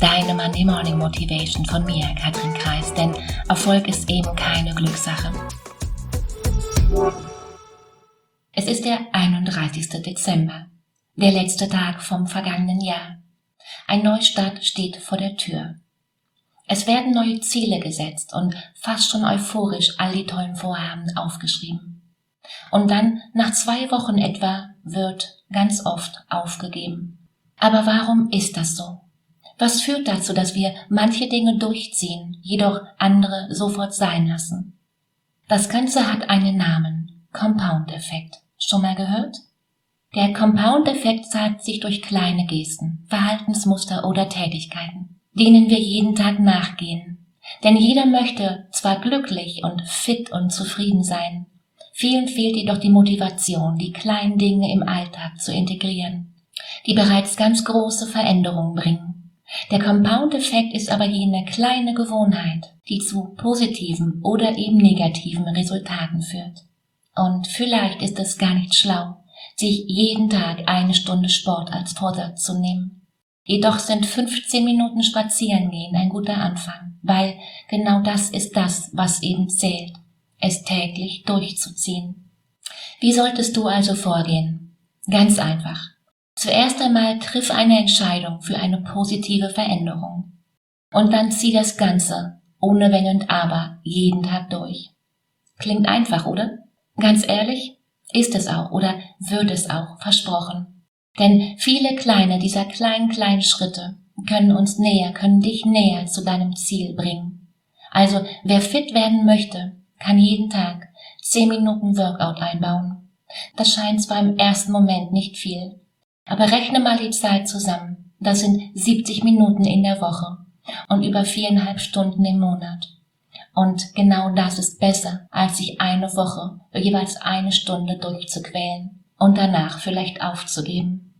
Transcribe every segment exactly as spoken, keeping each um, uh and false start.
deine Monday Morning Motivation von mir, Katrin Kreis, denn Erfolg ist eben keine Glückssache. Es ist der einunddreißigste Dezember, der letzte Tag vom vergangenen Jahr. Ein Neustart steht vor der Tür. Es werden neue Ziele gesetzt und fast schon euphorisch all die tollen Vorhaben aufgeschrieben. Und dann, nach zwei Wochen etwa, wird ganz oft aufgegeben. Aber warum ist das so? Was führt dazu, dass wir manche Dinge durchziehen, jedoch andere sofort sein lassen? Das Ganze hat einen Namen: Compound-Effekt. Schon mal gehört? Der Compound-Effekt zeigt sich durch kleine Gesten, Verhaltensmuster oder Tätigkeiten, denen wir jeden Tag nachgehen. Denn jeder möchte zwar glücklich und fit und zufrieden sein, vielen fehlt jedoch die Motivation, die kleinen Dinge im Alltag zu integrieren, die bereits ganz große Veränderungen bringen. Der Compound-Effekt ist aber jene kleine Gewohnheit, die zu positiven oder eben negativen Resultaten führt. Und vielleicht ist es gar nicht schlau, sich jeden Tag eine Stunde Sport als Vorsatz zu nehmen. Jedoch sind fünfzehn Minuten Spazierengehen ein guter Anfang, weil genau das ist das, was eben zählt, es täglich durchzuziehen. Wie solltest du also vorgehen? Ganz einfach. Zuerst einmal triff eine Entscheidung für eine positive Veränderung. Und dann zieh das Ganze, ohne Wenn und Aber, jeden Tag durch. Klingt einfach, oder? Ganz ehrlich, ist es auch oder wird es auch, versprochen. Denn viele kleine dieser kleinen, kleinen Schritte können uns näher, können dich näher zu deinem Ziel bringen. Also, wer fit werden möchte, kann jeden Tag zehn Minuten Workout einbauen. Das scheint zwar im ersten Moment nicht viel, aber rechne mal die Zeit zusammen. Das sind siebzig Minuten in der Woche und über viereinhalb Stunden im Monat. Und genau das ist besser, als sich eine Woche jeweils eine Stunde durchzuquälen und danach vielleicht aufzugeben.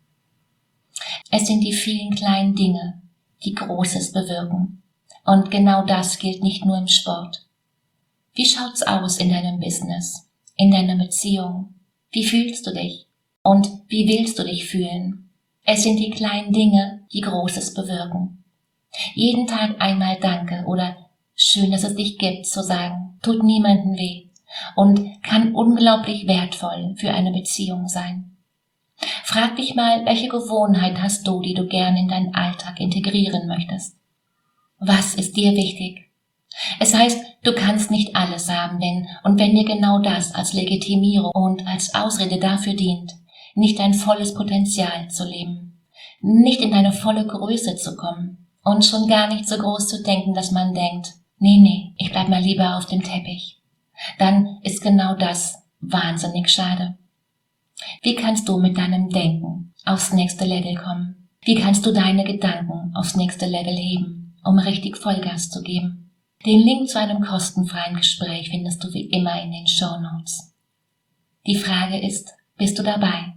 Es sind die vielen kleinen Dinge, die Großes bewirken. Und genau das gilt nicht nur im Sport. Wie schaut's aus in deinem Business, in deiner Beziehung? Wie fühlst du dich? Und wie willst du dich fühlen? Es sind die kleinen Dinge, die Großes bewirken. Jeden Tag einmal Danke oder schön, dass es dich gibt, zu sagen, tut niemandem weh und kann unglaublich wertvoll für eine Beziehung sein. Frag dich mal, welche Gewohnheit hast du, die du gern in deinen Alltag integrieren möchtest? Was ist dir wichtig? Es heißt, du kannst nicht alles haben, denn und wenn dir genau das als Legitimierung und als Ausrede dafür dient, nicht dein volles Potenzial zu leben, nicht in deine volle Größe zu kommen und schon gar nicht so groß zu denken, dass man denkt, nee, nee, ich bleib mal lieber auf dem Teppich, dann ist genau das wahnsinnig schade. Wie kannst du mit deinem Denken aufs nächste Level kommen? Wie kannst du deine Gedanken aufs nächste Level heben, um richtig Vollgas zu geben? Den Link zu einem kostenfreien Gespräch findest du wie immer in den Shownotes. Die Frage ist, bist du dabei?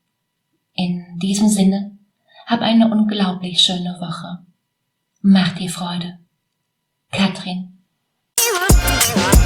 In diesem Sinne, hab eine unglaublich schöne Woche. Mach dir Freude. Katrin.